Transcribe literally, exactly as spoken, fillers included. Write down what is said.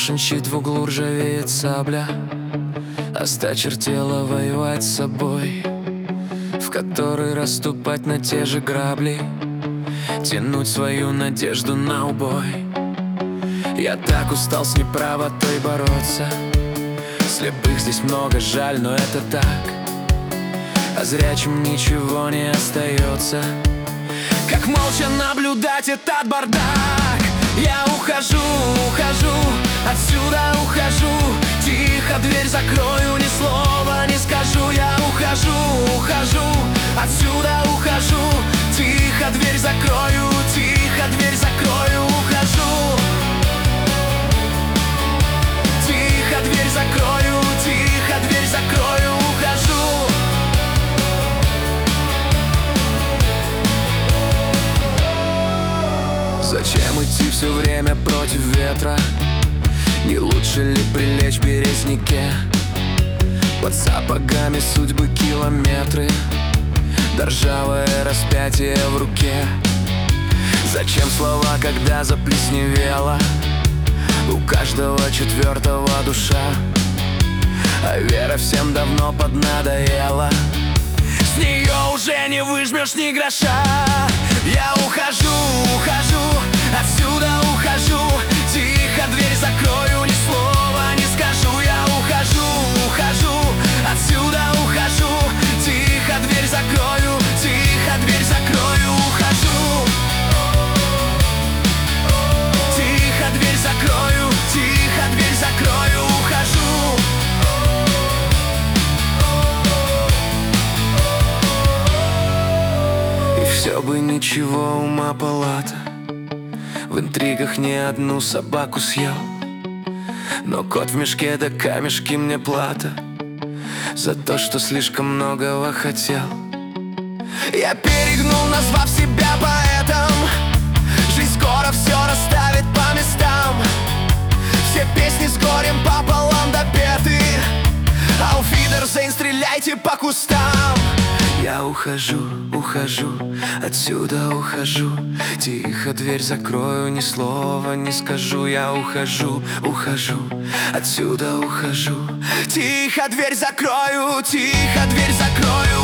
Крошенщит в углу, ржавеет сабля, осточертела воевать с собой, в который расступать на те же грабли, тянуть свою надежду на убой. Я так устал с неправотой бороться. Слепых здесь много, жаль, но это так. А зрячим ничего не остается, как молча наблюдать этот бардак. Я ухожу, ухожу, отсюда ухожу. Тихо дверь закрою, ни слова не скажу. Я ухожу, ухожу, отсюда ухожу. Тихо дверь закрою, тихо дверь закрою, ухожу. Тихо дверь закрою, тихо дверь закрою, ухожу. Зачем идти все время против ветра? Не лучше ли прилечь в березняке? Под сапогами судьбы километры, да ржавое распятие в руке. Зачем слова, когда заплесневела у каждого четвертого душа? А вера всем давно поднадоела, с нее уже не выжмешь ни гроша. Я ухожу, ухожу, отсюда ухожу. Тихо дверь закрою, ни слова не скажу. Я ухожу, ухожу, отсюда ухожу. Тихо дверь закрою, тихо дверь закрою, ухожу. Тихо дверь закрою, тихо дверь закрою, ухожу. Все бы ничего, ума палата, в интригах не одну собаку съел. Но кот в мешке да камешки мне плата за то, что слишком многого хотел. Я перегнул, назвав себя поэтом. Жизнь скоро все расставит по местам. Все песни с горем пополам допеты. Auf Wiedersehen, стреляйте по кустам. Я ухожу, ухожу, отсюда ухожу. Тихо дверь закрою, ни слова не скажу. Я ухожу, ухожу, отсюда ухожу. Тихо дверь закрою, тихо дверь закрою.